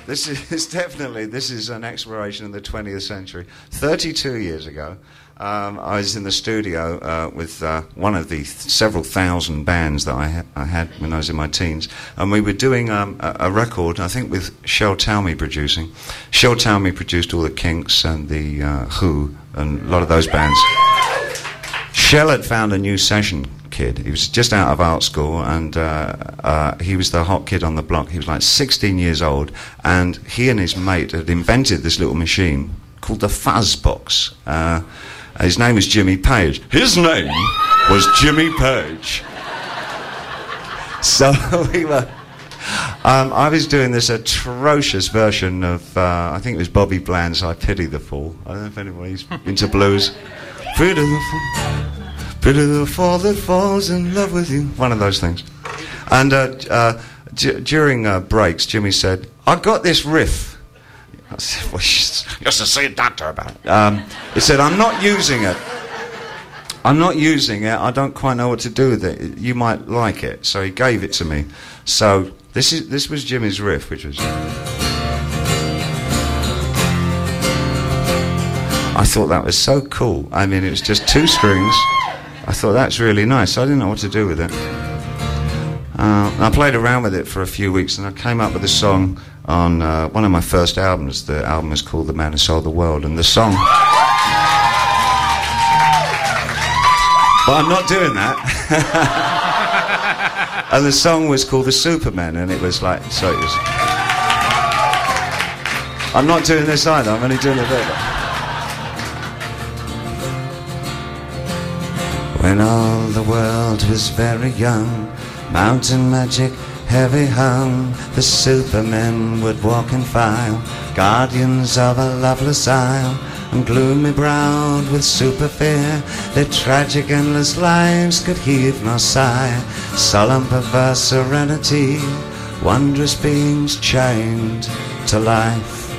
this is an exploration in the 20th century. 32 years ago, I was in the studio with one of the several thousand bands that I had when I was in my teens, and we were doing a record, I think with Shel Talmy producing. Shel Talmy produced all the Kinks and the Who and a lot of those bands. Shel had found a new session kid. He was just out of art school, and he was the hot kid on the block. He was like 16 years old, and he and his mate had invented this little machine called the Fuzz Box. His name was Jimmy Page. His name was Jimmy Page. So we were... I was doing this atrocious version of, I think it was Bobby Bland's I Pity the Fool. I don't know if anybody's into blues. Pity the fool that falls in love with you. One of those things. And during breaks, Jimmy said, I got this riff. I said, well, you have to see a doctor about it. He said, I'm not using it. I don't quite know what to do with it. You might like it. So he gave it to me. So this was Jimmy's riff, which was... I thought that was so cool. I mean, it was just 2 strings. I thought that's really nice. I didn't know what to do with it. I played around with it for a few weeks, and I came up with a song on one of my first albums. The album was called The Man Who Sold the World, and the song... But I'm not doing that. And the song was called The Superman, and it was like... So it was... I'm not doing this either, I'm only doing a bit. When all the world was very young, mountain magic, heavy hung, the supermen would walk in file, guardians of a loveless isle, and gloomy browed with super fear, their tragic endless lives could heave nor sigh, solemn perverse serenity, wondrous beings chained to life.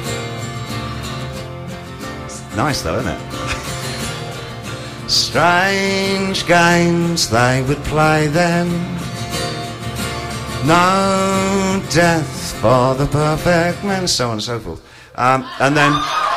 Nice though, isn't it? Strange games they would play then, no death for the perfect man, so on and so forth. And then